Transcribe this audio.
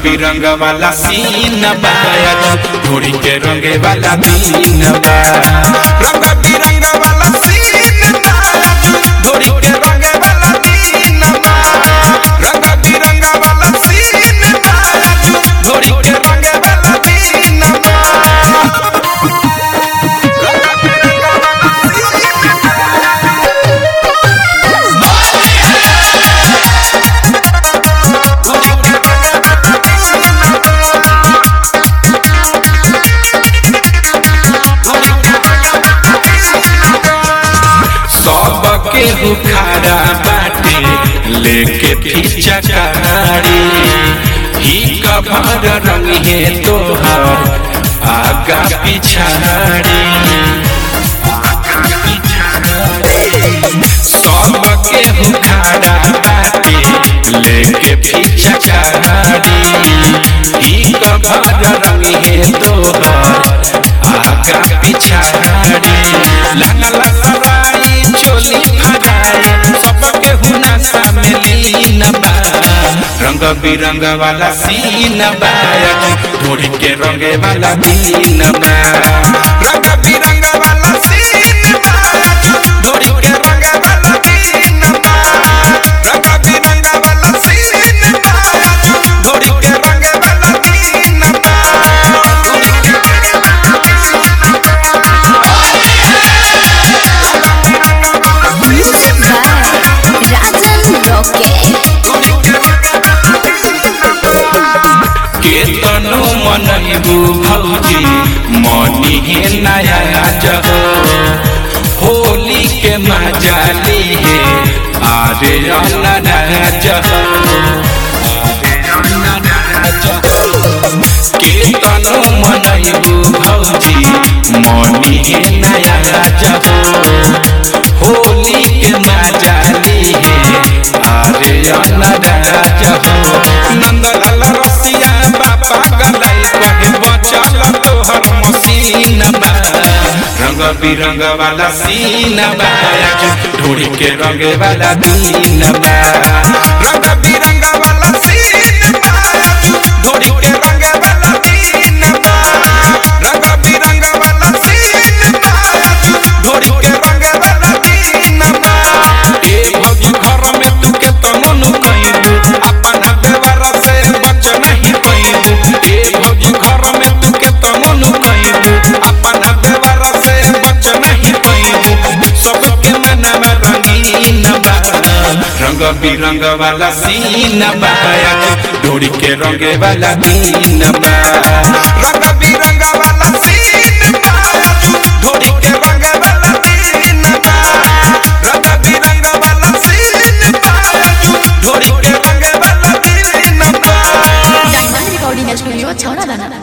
बिरंग वाला सीन बा ढोरी के रंगे वाला दिन बा रंग बिरंग वाला सीन बा ढोरी के रंगे वाला दिन बा रंग बिरंग वाला सीन बा ढोरी के रंगे वाला दिन बा केहू खारा बाटे लेके पीछा कारी ही कभर रंग है तोहर आगा पिछाड़ी सब केहू खारा बाटे लेके पीछा कारी ही कभर रंग है तोहर आगा पिछाड़ी लंगला सराई चोली सबके हुनसा में लीन बा रंग बिरंग वाला सीन बा ढोरी के रंगे वाला दिन बा रंग बिरंग वाला सीन बा ढोरी के रंगे वाला दिन बा रंग बिरंग वाला सीन बा ढोरी के रंगे वाला दिन बा केतनो मनैबू भौजी मनी है नया जह होली के मजा ली है आरे जह केतनो मनैबू भौजी मनी है नया जह होली के मजा ली है आरे जह नंदलाल रसिया बाबा गलाई कहे बचल तोहर मसीन बा रंग बिरंग वाला सीन बा ढोरी के रंगे वाला दिन बा रंग बिरंग वाला सीन बा ढोरी के रंगे वाला दिन बा रंग बिरंग वाला सीन बा ढोरी के रंगे वाला दिन बा ए भौजी घर में तू के तमनु कइबू अपना देवर से बच नहीं पइबू ए भौजी घर में तू के तमनु कइबू अपना देवर से बच नहीं पइबू सबके मनवा रंगीन बा रंग बिरंग वाला सीन बा ढोरी के रंगे वाला दिन बा रंग